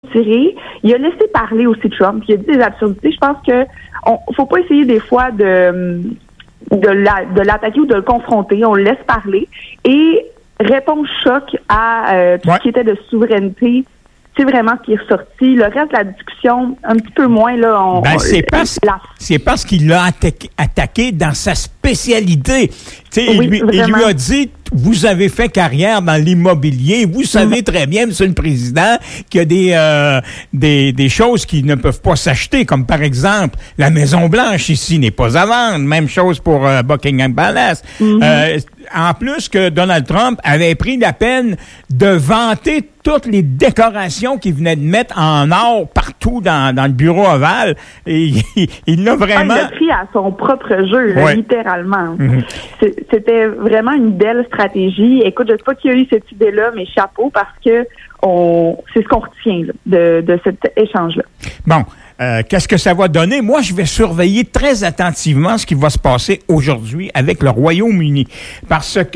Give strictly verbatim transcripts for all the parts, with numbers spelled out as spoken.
retiré. Il a laissé parler aussi Trump. Il a dit des absurdités. Je pense que on faut pas essayer des fois de de, la, de l'attaquer ou de le confronter. On le laisse parler. Et réponse choc à euh, tout ouais. ce qui était de souveraineté. C'est vraiment ce qui est ressorti. Le reste de la discussion, un petit peu moins, là, on... Ben, c'est, on, parce, la... c'est parce qu'il l'a attaqué, attaqué dans sa spécialité. Tu sais, oui, il, lui, il lui a dit, vous avez fait carrière dans l'immobilier, vous savez mmh. très bien, Monsieur le Président, qu'il y a des, euh, des, des choses qui ne peuvent pas s'acheter, comme par exemple, la Maison-Blanche ici n'est pas à vendre. Même chose pour euh, Buckingham Palace. Mmh. Euh, en plus que Donald Trump avait pris la peine de vanter toutes les décorations qu'il venait de mettre en or partout dans, dans le bureau ovale. Et il, il l'a vraiment... Ah, il l'a pris à son propre jeu, ouais. littéralement. Mm-hmm. C'était vraiment une belle stratégie. Écoute, je ne sais pas qui a eu cette idée-là, mais chapeau, parce que on, c'est ce qu'on retient là, de, de cet échange-là. Bon. Euh, qu'est-ce que ça va donner? Moi, je vais surveiller très attentivement ce qui va se passer aujourd'hui avec le Royaume-Uni. Parce que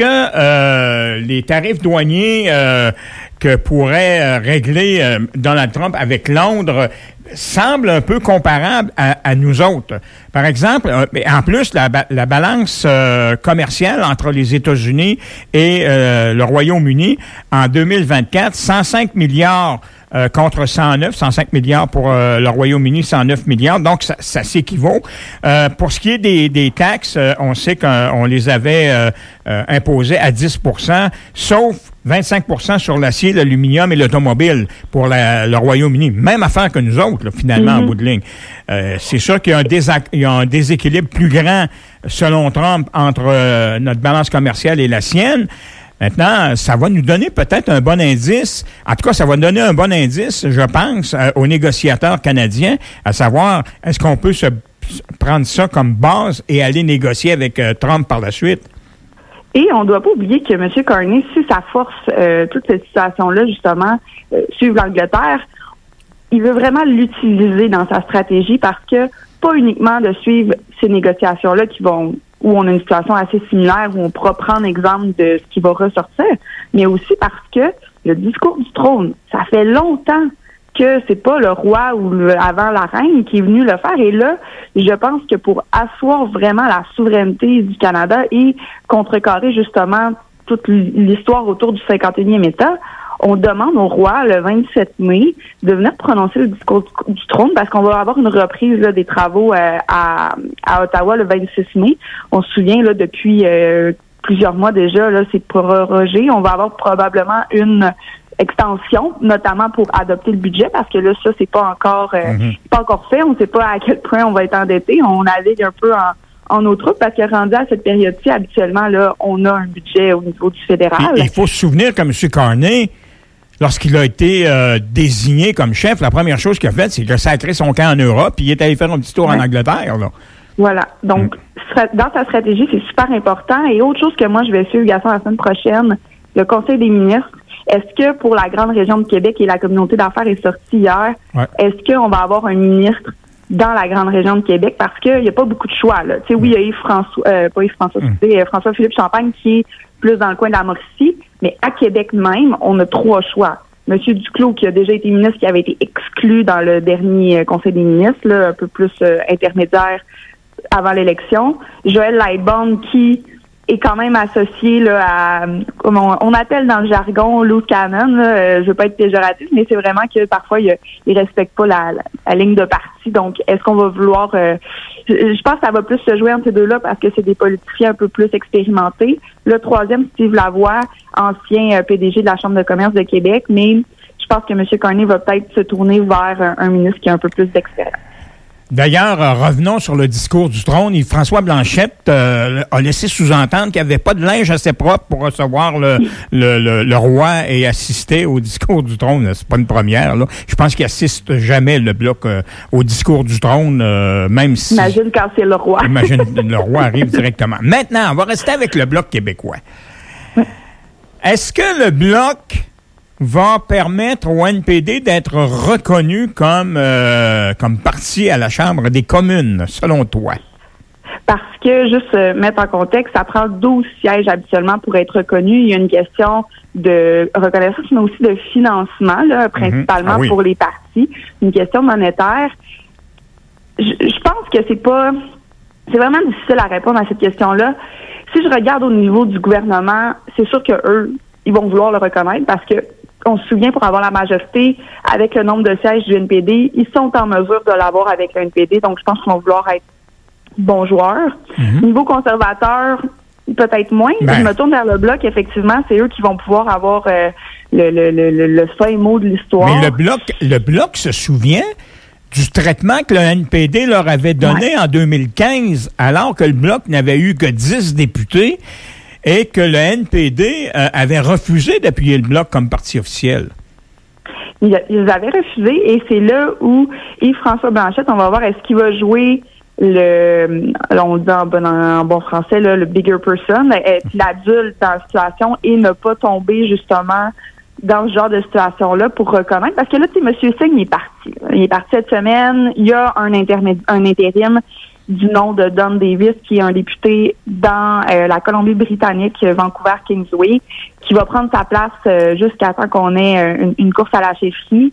euh, les tarifs douaniers euh, que pourrait euh, régler euh, Donald Trump avec Londres semblent un peu comparables à, à nous autres. Par exemple, euh, en plus, la, la balance euh, commerciale entre les États-Unis et euh, le Royaume-Uni en deux mille vingt-quatre, cent cinq milliards Euh, contre cent neuf, cent cinq milliards pour euh, le Royaume-Uni, cent neuf milliards. Donc, ça, ça s'équivaut. Euh, pour ce qui est des, des taxes, euh, on sait qu'on les avait euh, euh, imposées à dix pour cent, sauf vingt-cinq pour cent sur l'acier, l'aluminium et l'automobile pour la, le Royaume-Uni. Même affaire que nous autres, là, finalement, mm-hmm. en bout de ligne. Euh, c'est sûr qu'il y a un, désac- il y a un déséquilibre plus grand, selon Trump, entre euh, notre balance commerciale et la sienne. Maintenant, ça va nous donner peut-être un bon indice. En tout cas, ça va donner un bon indice, je pense, euh, aux négociateurs canadiens, à savoir, est-ce qu'on peut se prendre ça comme base et aller négocier avec euh, Trump par la suite? Et on ne doit pas oublier que M. Carney, si ça force euh, toute cette situation-là, justement, euh, suivre l'Angleterre, il veut vraiment l'utiliser dans sa stratégie parce que pas uniquement de suivre ces négociations-là qui vont où on a une situation assez similaire, où on pourra prendre exemple de ce qui va ressortir, mais aussi parce que le discours du trône, ça fait longtemps que c'est pas le roi ou le, avant la reine qui est venu le faire. Et là, je pense que pour asseoir vraiment la souveraineté du Canada et contrecarrer justement toute l'histoire autour du cinquante et unième État, on demande au roi, le vingt-sept mai, de venir prononcer le discours du, du trône parce qu'on va avoir une reprise là, des travaux euh, à, à Ottawa le vingt-six mai. On se souvient, là, depuis euh, plusieurs mois déjà, là, c'est prorogé. On va avoir probablement une extension, notamment pour adopter le budget, parce que là, ça, c'est pas encore euh, mm-hmm. pas encore fait. On ne sait pas à quel point on va être endetté. On navigue un peu en en nos troupes, parce que rendu à cette période-ci, habituellement, là, on a un budget au niveau du fédéral. Il faut se souvenir que M. Carney, lorsqu'il a été euh, désigné comme chef, la première chose qu'il a faite, c'est qu'il a sacré son camp en Europe, puis il est allé faire un petit tour ouais. en Angleterre, là. Voilà. Donc, mm. dans sa stratégie, c'est super important. Et autre chose que moi, je vais suivre, Gaston, la semaine prochaine, le Conseil des ministres. Est-ce que pour la grande région de Québec et la communauté d'affaires est sortie hier, ouais. est-ce qu'on va avoir un ministre dans la grande région de Québec, parce qu'il n'y a pas beaucoup de choix, là. Tu sais, oui, il y a Yves François, euh, pas Yves François, mm. c'est François-Philippe Champagne qui est plus dans le coin de la Mauricie, mais à Québec même, on a trois choix. Monsieur Duclos, qui a déjà été ministre, qui avait été exclu dans le dernier euh, Conseil des ministres, là, un peu plus euh, intermédiaire avant l'élection. Joël Lightbourne, qui est quand même associé là, à, comme on, on appelle dans le jargon, loose cannon. Là, euh, je veux pas être péjoratif, mais c'est vraiment que parfois, il, il respecte pas la, la, la ligne de parti. Donc, est-ce qu'on va vouloir... Euh, je, je pense que ça va plus se jouer entre ces deux-là parce que c'est des politiciens un peu plus expérimentés. Le troisième, Steve Lavoie, ancien euh, P D G de la Chambre de commerce de Québec, mais je pense que M. Carney va peut-être se tourner vers un, un ministre qui a un peu plus d'expérience. D'ailleurs, euh, revenons sur le discours du trône. François Blanchette euh, a laissé sous-entendre qu'il n'y avait pas de linge assez propre pour recevoir le, le, le, le roi et assister au discours du trône. C'est pas une première, là. Je pense qu'il assiste jamais, le Bloc, euh, au discours du trône, euh, même si... Imagine quand c'est le roi. Imagine, le roi arrive directement. Maintenant, on va rester avec le Bloc québécois. Est-ce que le Bloc va permettre au N P D d'être reconnu comme, euh, comme parti à la Chambre des communes, selon toi? Parce que, juste euh, mettre en contexte, ça prend douze sièges habituellement pour être reconnu. Il y a une question de reconnaissance, mais aussi de financement, là, principalement mm-hmm. ah oui. pour les partis. Une question monétaire. Je, je pense que c'est pas... C'est vraiment difficile à répondre à cette question-là. Si je regarde au niveau du gouvernement, c'est sûr que eux, ils vont vouloir le reconnaître parce que on se souvient, pour avoir la majorité, avec le nombre de sièges du N P D, ils sont en mesure de l'avoir avec le N P D, donc je pense qu'ils vont vouloir être bons joueurs. Mm-hmm. Niveau conservateur, peut-être moins. Ben. Je me tourne vers le Bloc, effectivement, c'est eux qui vont pouvoir avoir euh, le, le, le, le fin mot de l'histoire. Mais le Bloc, le Bloc se souvient du traitement que le N P D leur avait donné ouais. en deux mille quinze, alors que le Bloc n'avait eu que dix députés et que le N P D euh, avait refusé d'appuyer le Bloc comme parti officiel. Ils, ils avaient refusé et c'est là où Yves-François Blanchette, on va voir, est-ce qu'il va jouer le, on dit en bon, en bon français, là, le bigger person, être l'adulte dans la situation et ne pas tomber justement dans ce genre de situation-là pour reconnaître. Parce que là, tu sais, M. Singh, il est parti. Il est parti cette semaine. Il y a un, intermédi- un intérim du nom de Don Davis, qui est un député dans euh, la Colombie-Britannique, Vancouver-Kingsway, qui va prendre sa place euh, jusqu'à temps qu'on ait euh, une, une course à la chefferie.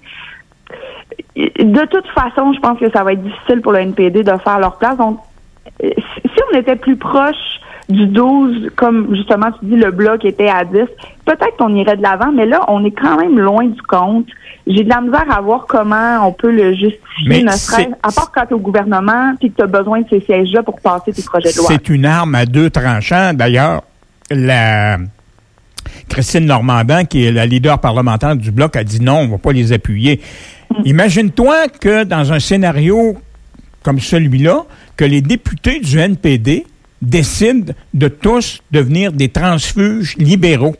De toute façon, je pense que ça va être difficile pour le N P D de faire leur place. Donc, si on était plus proche du douze, comme justement tu dis, le Bloc était à dix, peut-être qu'on irait de l'avant, mais là, on est quand même loin du compte. J'ai de la misère à voir comment on peut le justifier, mais ne serait-ce, à part quand tu es au gouvernement puis que tu as besoin de ces sièges-là pour passer tes projets de loi. C'est une arme à deux tranchants. D'ailleurs, la Christine Normandin, qui est la leader parlementaire du Bloc, a dit non, on ne va pas les appuyer. Mmh. Imagine-toi que dans un scénario comme celui-là, que les députés du N P D décident de tous devenir des transfuges libéraux.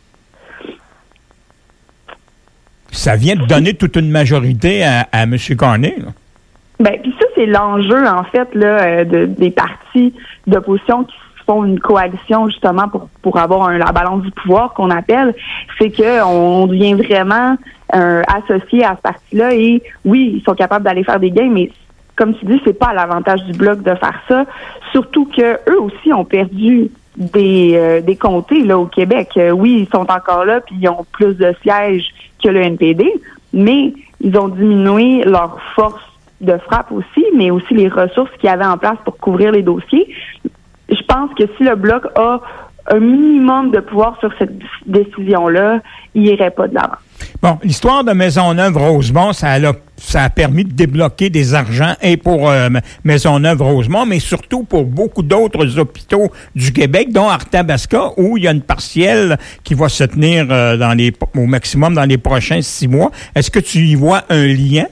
Ça vient de donner toute une majorité à, à M. Carney. Là. Ben, puis ça, c'est l'enjeu, en fait, là, de, des partis d'opposition qui font une coalition, justement, pour, pour avoir un, la balance du pouvoir, qu'on appelle. C'est qu'on devient vraiment euh, associé à ce parti-là. Et oui, ils sont capables d'aller faire des gains, mais comme tu dis, c'est pas à l'avantage du Bloc de faire ça. Surtout que eux aussi ont perdu des euh, des comtés là au Québec. Euh, oui, ils sont encore là, puis ils ont plus de sièges que le N P D, mais ils ont diminué leur force de frappe aussi, mais aussi les ressources qu'ils avaient en place pour couvrir les dossiers. Je pense que si le Bloc a un minimum de pouvoir sur cette décision-là, il n'irait pas de l'avant. Bon, l'histoire de Maisonneuve-Rosemont, ça a, ça a permis de débloquer des argents et pour euh, Maisonneuve-Rosemont, mais surtout pour beaucoup d'autres hôpitaux du Québec, dont Arthabasca, où il y a une partielle qui va se tenir euh, dans les, au maximum dans les prochains six mois. Est-ce que tu y vois un lien?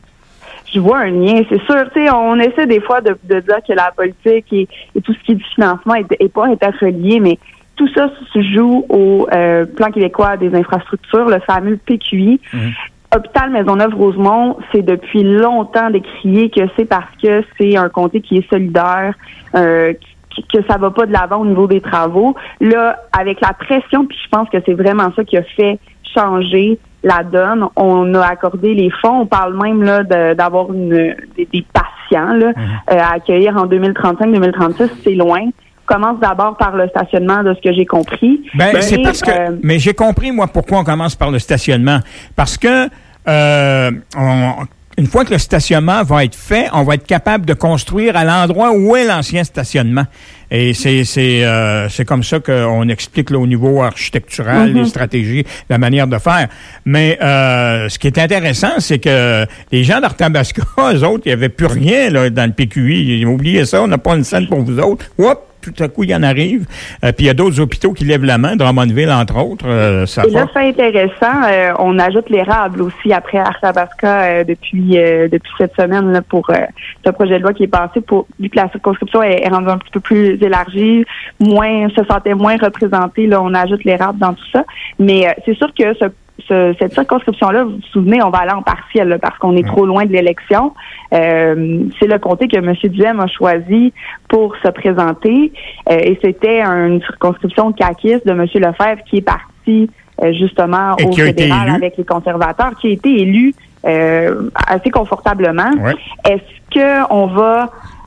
Je vois un lien, c'est sûr. Tu sais, on essaie des fois de, de dire que la politique et, et tout ce qui est du financement est, est pas interrelié, mais tout ça se joue au euh, Plan québécois des infrastructures, le fameux P Q I. Mmh. Hôpital Maisonneuve-Rosemont, c'est depuis longtemps décrié que c'est parce que c'est un comté qui est solidaire, euh, qui, que ça va pas de l'avant au niveau des travaux. Là, avec la pression, puis je pense que c'est vraiment ça qui a fait changer la donne. On a accordé les fonds. On parle même là de, d'avoir une, des, des patients là, mmh. euh, à accueillir en deux mille trente-cinq deux mille trente-six. C'est loin. Commence d'abord par le stationnement, de ce que j'ai compris. Ben, mais, c'est parce que, euh, mais j'ai compris, moi, pourquoi on commence par le stationnement. Parce que, euh, on, une fois que le stationnement va être fait, on va être capable de construire à l'endroit où est l'ancien stationnement. Et c'est, c'est, euh, c'est comme ça qu'on explique là, au niveau architectural, mm-hmm. les stratégies, la manière de faire. Mais, euh, ce qui est intéressant, c'est que les gens d'Arthabasca, eux autres, il n'y avait plus rien, là, dans le P Q I. Ils ont oublié ça, on n'a pas une scène pour vous autres. Oups! Tout à coup, il y en arrive. Euh, puis il y a d'autres hôpitaux qui lèvent la main, Drummondville, entre autres. Euh, ça Et là, c'est intéressant. Euh, on ajoute l'érable aussi après Arthabasca euh, depuis euh, depuis cette semaine là, pour euh, ce projet de loi qui est passé. Pour, vu que la circonscription est, est rendue un petit peu plus élargie, moins se sentait moins représentée, là, on ajoute l'érable dans tout ça. Mais euh, c'est sûr que ce Ce, cette circonscription-là, vous vous souvenez, on va aller en partiel là, parce qu'on est trop loin de l'élection. Euh, c'est le comté que M. Duhem a choisi pour se présenter. Euh, et c'était une circonscription caquiste de M. Lefebvre qui est parti euh, justement et au fédéral avec les conservateurs, qui a été élu euh, assez confortablement. Ouais. Est-ce qu'on va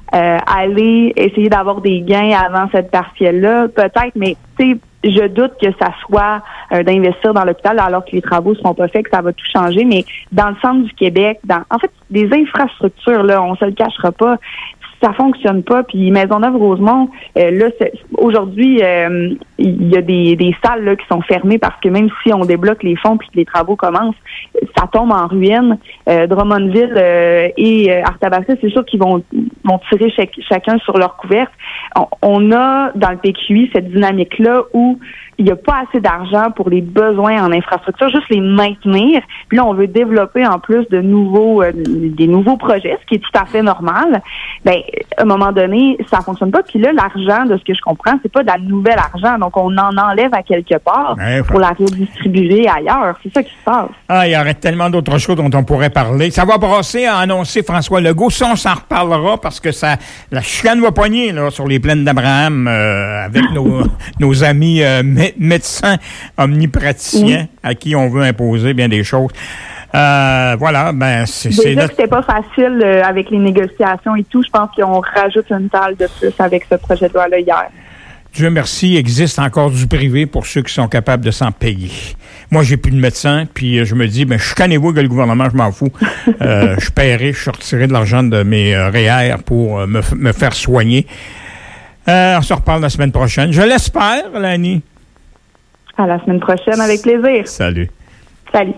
euh, aller essayer d'avoir des gains avant cette partielle-là, peut-être, mais tu sais, je doute que ça soit euh, d'investir dans l'hôpital alors que les travaux seront pas faits, que ça va tout changer. Mais dans le centre du Québec, dans en fait, des infrastructures, là, on se le cachera pas, ça fonctionne pas. Puis Maisonneuve-Rosemont, euh, là, c'est, aujourd'hui, euh, il y a des, des salles là, qui sont fermées parce que même si on débloque les fonds puis que les travaux commencent, ça tombe en ruine. Euh, Drummondville euh, et euh, Arthabasca, c'est sûr qu'ils vont, vont tirer chaque, chacun sur leur couverte. On, on a dans le P Q I cette dynamique-là où il n'y a pas assez d'argent pour les besoins en infrastructure, juste les maintenir. Puis là, on veut développer en plus de nouveaux, euh, des nouveaux projets, ce qui est tout à fait normal. Ben, à un moment donné, ça fonctionne pas. Puis là, l'argent, de ce que je comprends, c'est pas de la nouvelle argent. Donc, on en enlève à quelque part ouais, pour la redistribuer ailleurs. C'est ça qui se passe. Ah, il y aurait tellement d'autres choses dont on pourrait parler. Ça va brasser, a annoncé François Legault. Ça, on s'en reparlera parce que ça, la chicane va poigner, là, sur les plaines d'Abraham, euh, avec nos, nos amis, euh, médecins omnipraticiens oui. à qui on veut imposer bien des choses. Euh, voilà, ben c'est... Déjà c'est notre... que c'était pas facile euh, avec les négociations et tout, je pense qu'on rajoute une table de plus avec ce projet de loi-là hier. Dieu merci, il existe encore du privé pour ceux qui sont capables de s'en payer. Moi, j'ai plus de médecin, puis je me dis, ben chicanez-vous que le gouvernement, je m'en fous. euh, je paierai, je sortirai de l'argent de mes euh, R E E R pour euh, me, me faire soigner. Euh, on se reparle la semaine prochaine. Je l'espère, Lani. À la semaine prochaine, avec plaisir. Salut. Salut.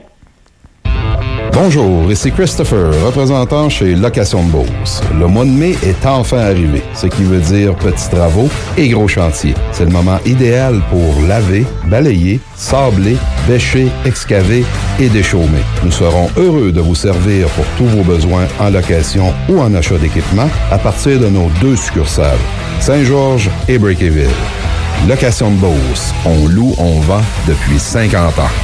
Bonjour, ici Christopher, représentant chez Location de Beauce. Le mois de mai est enfin arrivé, ce qui veut dire petits travaux et gros chantiers. C'est le moment idéal pour laver, balayer, sabler, bêcher, excaver et déchaumer. Nous serons heureux de vous servir pour tous vos besoins en location ou en achat d'équipement à partir de nos deux succursales, Saint-Georges et Breakyville. Location de Beauce. On loue, on vend depuis cinquante ans.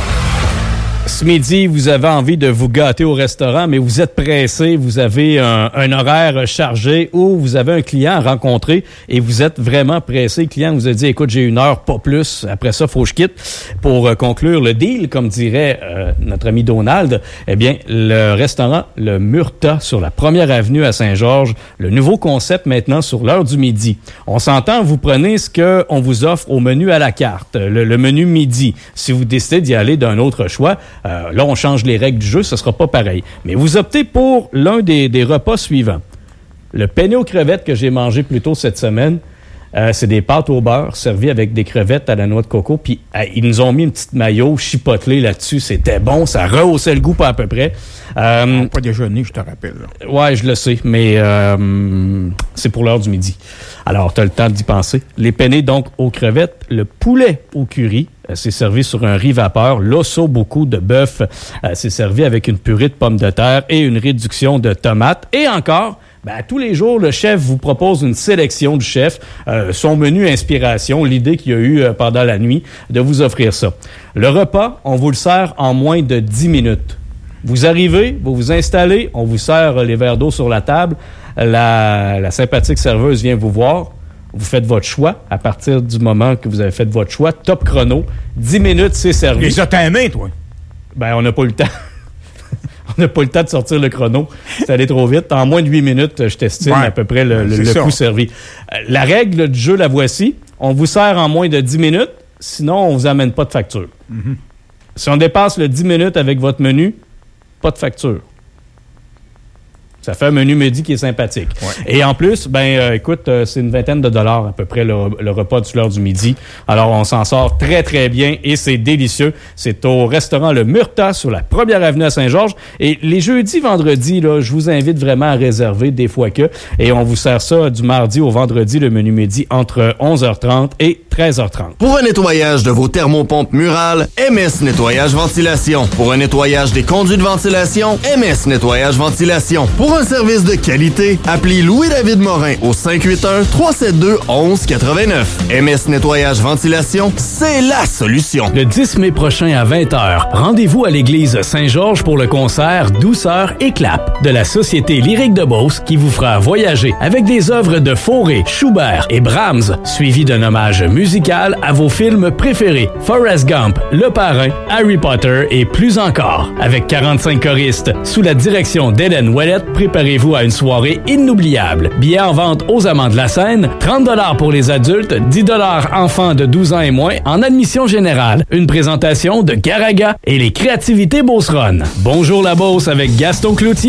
Ce midi, vous avez envie de vous gâter au restaurant, mais vous êtes pressé, vous avez un, un horaire chargé ou vous avez un client à rencontrer et vous êtes vraiment pressé. Le client vous a dit, écoute, j'ai une heure, pas plus. Après ça, faut que je quitte pour euh, conclure le deal, comme dirait euh, notre ami Donald. Eh bien, le restaurant Le Murta sur la première avenue à Saint-Georges, le nouveau concept maintenant sur l'heure du midi. On s'entend, vous prenez ce qu'on vous offre au menu à la carte, le, le menu midi. Si vous décidez d'y aller d'un autre choix, Euh, là, on change les règles du jeu, ce sera pas pareil. Mais vous optez pour l'un des, des repas suivants. Le penne aux crevettes que j'ai mangé plus tôt cette semaine, euh, c'est des pâtes au beurre servies avec des crevettes à la noix de coco. Puis euh, ils nous ont mis une petite mayo chipotelée là-dessus. C'était bon, ça rehaussait le goût pas à peu près. Euh, pas déjeuner, je te rappelle. Là. Ouais, je le sais, mais euh, c'est pour l'heure du midi. Alors, tu as le temps d'y penser. Les penne donc aux crevettes, le poulet au curry. C'est servi sur un riz vapeur. L'osso beaucoup de bœuf. Euh, c'est servi avec une purée de pommes de terre et une réduction de tomates. Et encore, ben, tous les jours, le chef vous propose une sélection du chef, euh, son menu inspiration, l'idée qu'il y a eu euh, pendant la nuit de vous offrir ça. Le repas, on vous le sert en moins de dix minutes. Vous arrivez, vous vous installez, on vous sert les verres d'eau sur la table. La, la sympathique serveuse vient vous voir. Vous faites votre choix. À partir du moment que vous avez fait votre choix, top chrono, dix minutes, c'est servi. Les as aimés, toi? Ben, on n'a pas eu le temps. On n'a pas eu le temps de sortir le chrono. C'est allé trop vite. En moins de huit minutes, je t'estime ouais, à peu près le, le, le coup servi. La règle du jeu, la voici. On vous sert en moins de dix minutes. Sinon, on ne vous amène pas de facture. Mm-hmm. Si on dépasse le dix minutes avec votre menu, pas de facture. Ça fait un menu midi qui est sympathique. Ouais. Et en plus, ben euh, écoute, euh, c'est une vingtaine de dollars à peu près le, le repas de l'heure du midi. Alors, on s'en sort très, très bien et c'est délicieux. C'est au restaurant Le Murta sur la première avenue à Saint-Georges. Et les jeudis, vendredis, là, je vous invite vraiment à réserver des fois que. Et on vous sert ça du mardi au vendredi, le menu midi, entre onze heures trente et treize heures trente. Pour un nettoyage de vos thermopompes murales, M S Nettoyage Ventilation. Pour un nettoyage des conduits de ventilation, M S Nettoyage Ventilation. Pour un service de qualité, appelez Louis-David Morin au cinq huit un, trois sept deux, onze quatre-vingt-neuf. M S Nettoyage Ventilation, c'est la solution. Le dix mai prochain à vingt heures, rendez-vous à l'église Saint-Georges pour le concert Douceur et Clap de la Société Lyrique de Beauce qui vous fera voyager avec des œuvres de Fauré, Schubert et Brahms, suivi d'un hommage musical musicale à vos films préférés. Forrest Gump, Le Parrain, Harry Potter et plus encore. Avec quarante-cinq choristes, sous la direction d'Hélène Ouellette, préparez-vous à une soirée inoubliable. Billets en vente aux Amants de la Seine, trente dollars pour les adultes, dix dollars enfants de douze ans et moins en admission générale. Une présentation de Garaga et les créativités Beauceronne. Bonjour la Beauce avec Gaston Cloutier.